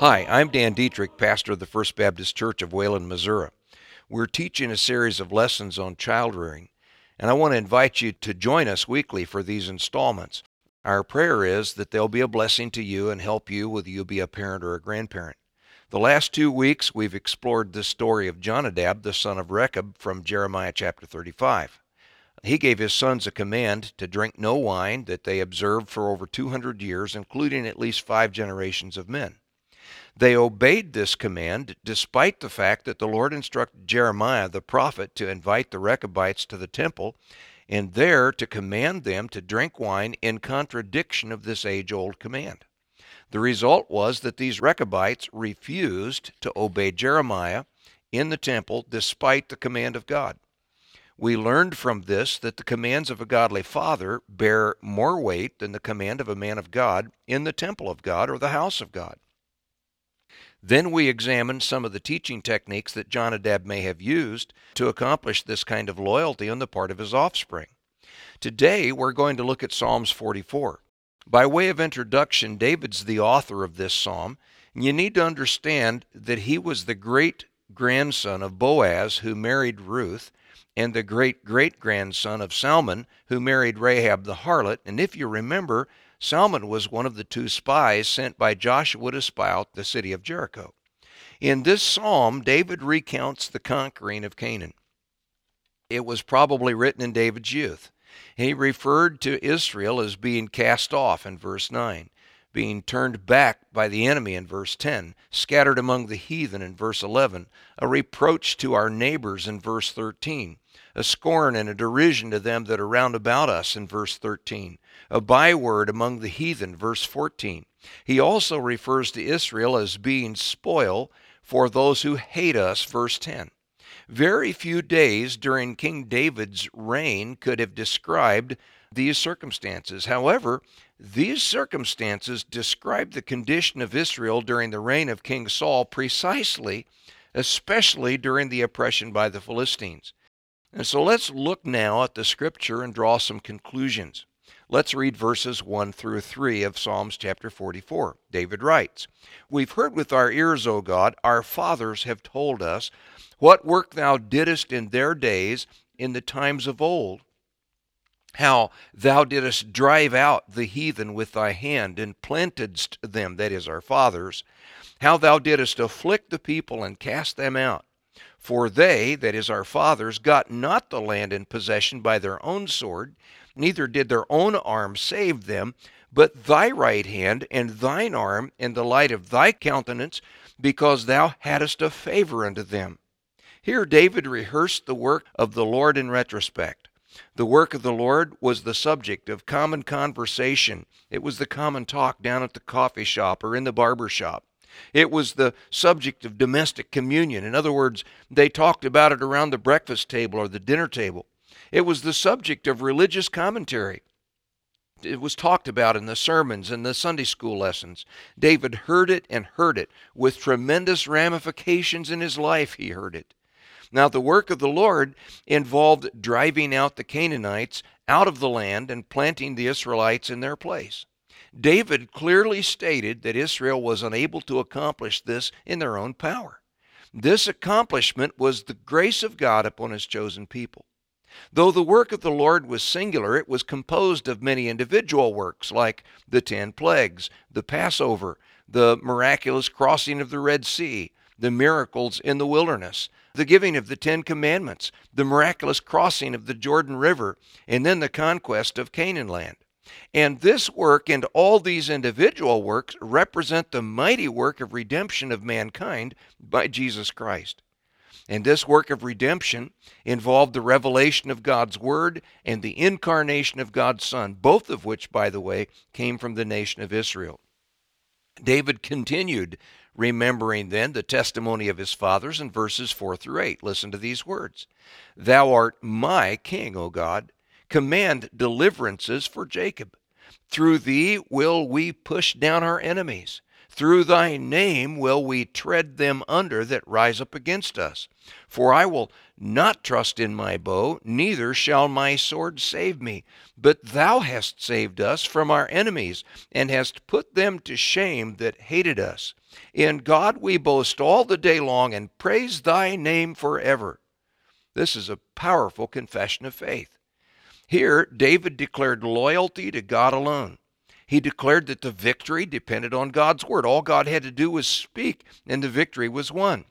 Hi, I'm Dan Dietrich, pastor of the First Baptist Church of Wayland, Missouri. We're teaching a series of lessons on child rearing, and I want to invite you to join us weekly for these installments. Our prayer is that they'll be a blessing to you and help you whether you be a parent or a grandparent. The last 2 weeks, we've explored the story of Jonadab, the son of Rechab, from Jeremiah chapter 35. He gave his sons a command to drink no wine that they observed for over 200 years, including at least 5 generations of men. They obeyed this command despite the fact that the Lord instructed Jeremiah the prophet to invite the Rechabites to the temple and there to command them to drink wine in contradiction of this age-old command. The result was that these Rechabites refused to obey Jeremiah in the temple despite the command of God. We learned from this that the commands of a godly father bear more weight than the command of a man of God in the temple of God or the house of God. Then we examined some of the teaching techniques that Jonadab may have used to accomplish this kind of loyalty on the part of his offspring. Today, we're going to look at Psalms 44. By way of introduction, David's the author of this psalm, and you need to understand that he was the great-grandson of Boaz, who married Ruth, and the great-great-grandson of Salmon, who married Rahab the harlot. And if you remember, Salmon was one of the 2 spies sent by Joshua to spy out the city of Jericho. In this psalm, David recounts the conquering of Canaan. It was probably written in David's youth. He referred to Israel as being cast off in verse 9, being turned back by the enemy in verse 10, scattered among the heathen in verse 11, a reproach to our neighbors in verse 13, a scorn and a derision to them that are round about us in verse 13, a byword among the heathen, verse 14. He also refers to Israel as being spoil for those who hate us, verse 10. Very few days during King David's reign could have described these circumstances. However, these circumstances describe the condition of Israel during the reign of King Saul precisely, especially during the oppression by the Philistines. And so let's look now at the scripture and draw some conclusions. Let's read verses 1 through 3 of Psalms chapter 44. David writes, "We've heard with our ears, O God, our fathers have told us, what work thou didst in their days, in the times of old, how thou didst drive out the heathen with thy hand, and plantedst them," that is, our fathers, "how thou didst afflict the people and cast them out. For they," that is, our fathers, "got not the land in possession by their own sword, neither did their own arm save them, but thy right hand and thine arm and the light of thy countenance, because thou hadst a favor unto them." Here David rehearsed the work of the Lord in retrospect. The work of the Lord was the subject of common conversation. It was the common talk down at the coffee shop or in the barber shop. It was the subject of domestic communion. In other words, they talked about it around the breakfast table or the dinner table. It was the subject of religious commentary. It was talked about in the sermons and the Sunday school lessons. David heard it and heard it. With tremendous ramifications in his life, he heard it. Now, the work of the Lord involved driving out the Canaanites out of the land and planting the Israelites in their place. David clearly stated that Israel was unable to accomplish this in their own power. This accomplishment was the grace of God upon his chosen people. Though the work of the Lord was singular, it was composed of many individual works, like the 10 plagues, the Passover, the miraculous crossing of the Red Sea, the miracles in the wilderness, the giving of the 10 commandments, the miraculous crossing of the Jordan River, and then the conquest of Canaan land. And this work and all these individual works represent the mighty work of redemption of mankind by Jesus Christ. And this work of redemption involved the revelation of God's Word and the incarnation of God's Son, both of which, by the way, came from the nation of Israel. David continued remembering then the testimony of his fathers in verses 4 through 8. Listen to these words. "Thou art my king, O God. Command deliverances for Jacob. Through thee will we push down our enemies. Through thy name will we tread them under that rise up against us. For I will not trust in my bow, neither shall my sword save me. But thou hast saved us from our enemies, and hast put them to shame that hated us. In God we boast all the day long and praise thy name forever. This is a powerful confession of faith. Here, David declared loyalty to God alone. He declared that the victory depended on God's word. All God had to do was speak, and the victory was won.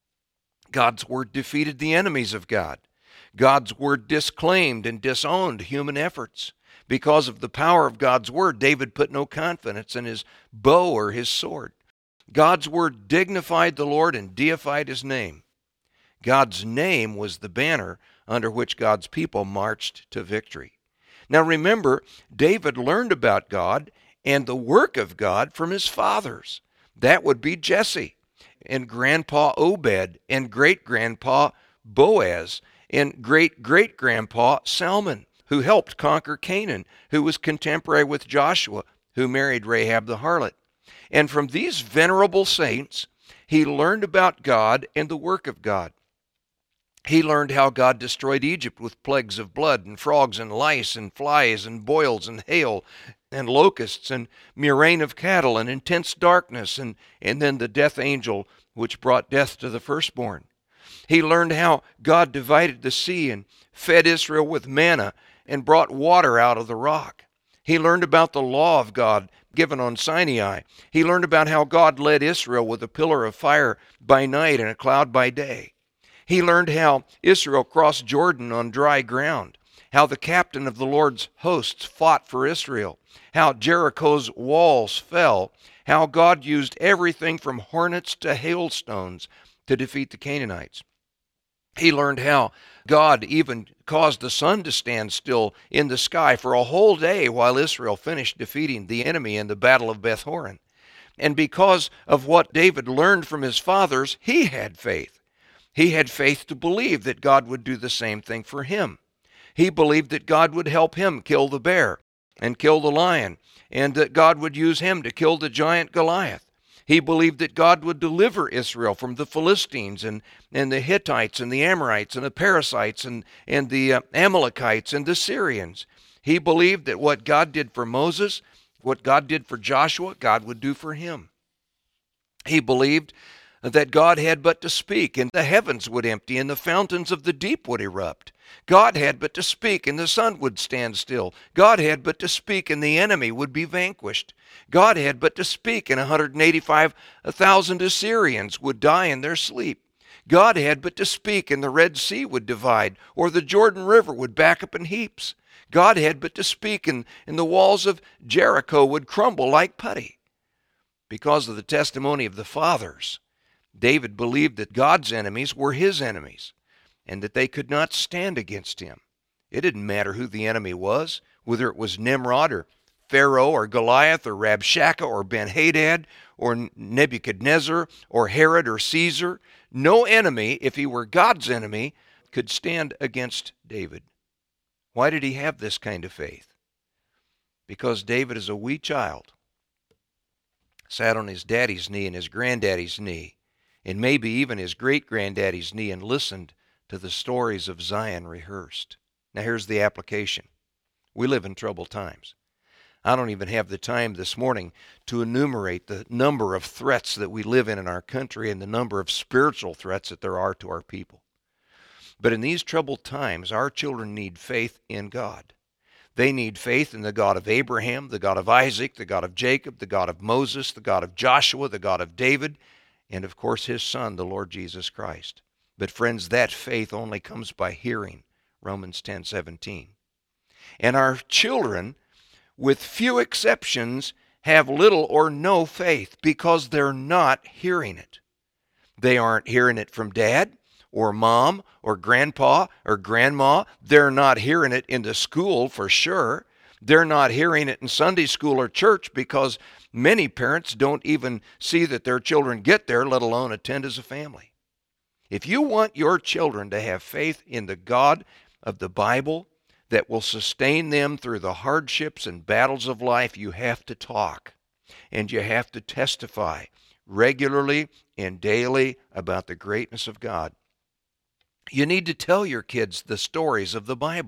God's word defeated the enemies of God. God's word disclaimed and disowned human efforts. Because of the power of God's word, David put no confidence in his bow or his sword. God's word dignified the Lord and deified his name. God's name was the banner under which God's people marched to victory. Now remember, David learned about God and the work of God from his fathers. That would be Jesse, and Grandpa Obed, and great-grandpa Boaz, and great-great-grandpa Salmon, who helped conquer Canaan, who was contemporary with Joshua, who married Rahab the harlot. And from these venerable saints, he learned about God and the work of God. He learned how God destroyed Egypt with plagues of blood and frogs and lice and flies and boils and hail and locusts and murrain of cattle and intense darkness and then the death angel which brought death to the firstborn. He learned how God divided the sea and fed Israel with manna and brought water out of the rock. He learned about the law of God given on Sinai. He learned about how God led Israel with a pillar of fire by night and a cloud by day. He learned how Israel crossed Jordan on dry ground, how the captain of the Lord's hosts fought for Israel, how Jericho's walls fell, how God used everything from hornets to hailstones to defeat the Canaanites. He learned how God even caused the sun to stand still in the sky for a whole day while Israel finished defeating the enemy in the Battle of Beth Horon. And because of what David learned from his fathers, he had faith. He had faith to believe that God would do the same thing for him. He believed that God would help him kill the bear and kill the lion, and that God would use him to kill the giant Goliath. He believed that God would deliver Israel from the Philistines and the Hittites and the Amorites and the Perizzites and the Amalekites and the Syrians. He believed that what God did for Moses, what God did for Joshua, God would do for him. He believed that God had but to speak, and the heavens would empty, and the fountains of the deep would erupt. God had but to speak, and the sun would stand still. God had but to speak, and the enemy would be vanquished. God had but to speak, and 185,000 Assyrians would die in their sleep. God had but to speak, and the Red Sea would divide, or the Jordan River would back up in heaps. God had but to speak, and the walls of Jericho would crumble like putty. Because of the testimony of the fathers, David believed that God's enemies were his enemies and that they could not stand against him. It didn't matter who the enemy was, whether it was Nimrod or Pharaoh or Goliath or Rabshakeh or Ben-Hadad or Nebuchadnezzar or Herod or Caesar. No enemy, if he were God's enemy, could stand against David. Why did he have this kind of faith? Because David, as a wee child, sat on his daddy's knee and his granddaddy's knee, and maybe even his great-granddaddy's knee, and listened to the stories of Zion rehearsed. Now here's the application. We live in troubled times. I don't even have the time this morning to enumerate the number of threats that we live in our country and the number of spiritual threats that there are to our people. But in these troubled times, our children need faith in God. They need faith in the God of Abraham, the God of Isaac, the God of Jacob, the God of Moses, the God of Joshua, the God of David, and of course his Son, the Lord Jesus Christ. But friends, that faith only comes by hearing, Romans 10:17. And our children, with few exceptions, have little or no faith because they're not hearing it. They aren't hearing it from dad or mom or grandpa or grandma. They're not hearing it in the school for sure. They're not hearing it in Sunday school or church because many parents don't even see that their children get there, let alone attend as a family. If you want your children to have faith in the God of the Bible that will sustain them through the hardships and battles of life, you have to talk and you have to testify regularly and daily about the greatness of God. You need to tell your kids the stories of the Bible.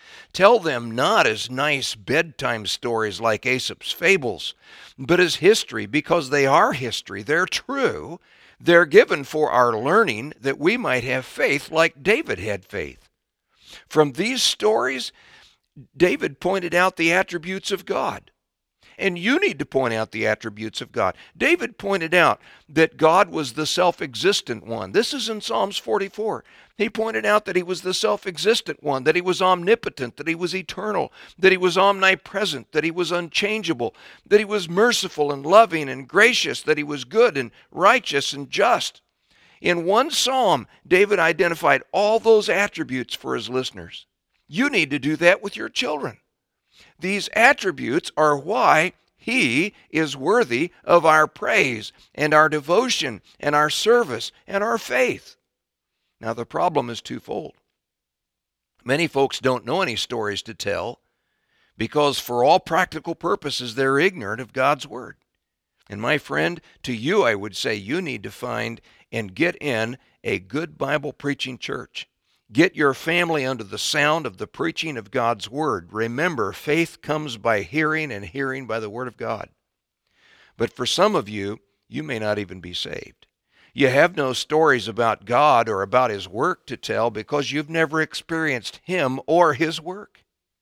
Tell them not as nice bedtime stories like Aesop's fables, but as history, because they are history. They're true. They're given for our learning, that we might have faith like David had faith. From these stories, David pointed out the attributes of God. And you need to point out the attributes of God. David pointed out that God was the self-existent one. This is in Psalms 44. He pointed out that he was the self-existent one, that he was omnipotent, that he was eternal, that he was omnipresent, that he was unchangeable, that he was merciful and loving and gracious, that he was good and righteous and just. In one psalm, David identified all those attributes for his listeners. You need to do that with your children. These attributes are why he is worthy of our praise and our devotion and our service and our faith. Now, the problem is twofold. Many folks don't know any stories to tell because, for all practical purposes, they're ignorant of God's Word. And my friend, to you I would say you need to find and get in a good Bible preaching church. Get your family under the sound of the preaching of God's Word. Remember, faith comes by hearing, and hearing by the Word of God. But for some of you, you may not even be saved. You have no stories about God or about His work to tell because you've never experienced Him or His work.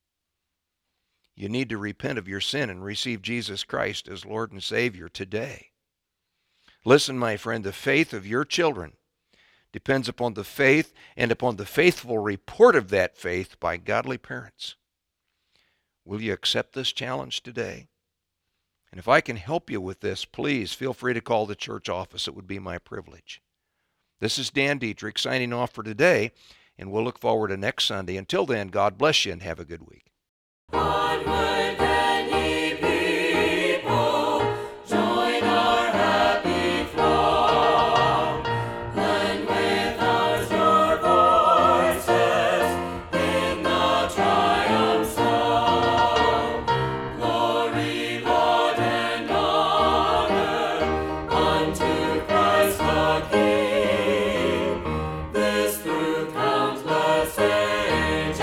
You need to repent of your sin and receive Jesus Christ as Lord and Savior today. Listen, my friend, the faith of your children depends upon the faith and upon the faithful report of that faith by godly parents. Will you accept this challenge today? And if I can help you with this, please feel free to call the church office. It would be my privilege. This is Dan Dietrich signing off for today, and we'll look forward to next Sunday. Until then, God bless you and have a good week. Onward then, ye people, join our happy throng. Blend with ours your voices in the triumph song. Glory, laud, and honor unto Christ the King. This through countless ages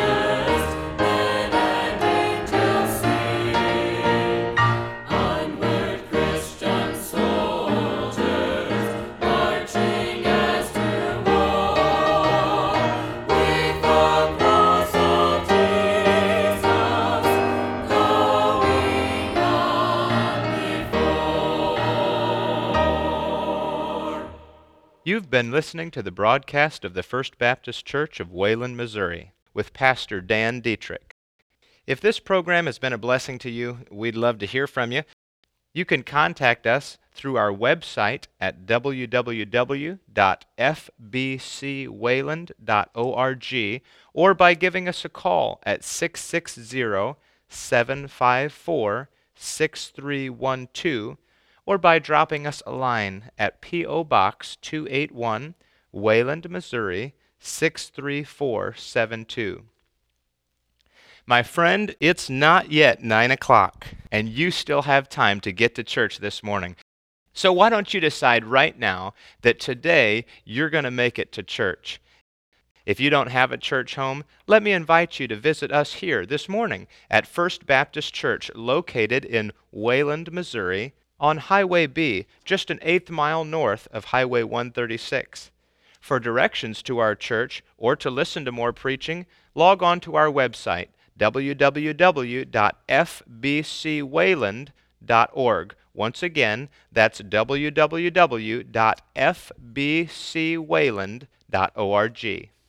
men and angels sing. Onward, Christian soldiers, marching as to war, with the cross of Jesus going on before. You've been listening to the broadcast of the First Baptist Church of Wayland, Missouri, with Pastor Dan Dietrich. If this program has been a blessing to you, we'd love to hear from you. You can contact us through our website at www.fbcwayland.org or by giving us a call at 660-754-6312 or by dropping us a line at P.O. Box 281, Wayland, Missouri 63472. My friend, it's not yet 9 o'clock, and you still have time to get to church this morning. So why don't you decide right now that today you're going to make it to church? If you don't have a church home, let me invite you to visit us here this morning at First Baptist Church, located in Wayland, Missouri, on Highway B, just an 1/8 mile north of Highway 136. For directions to our church or to listen to more preaching, log on to our website, www.fbcwayland.org. Once again, that's www.fbcwayland.org.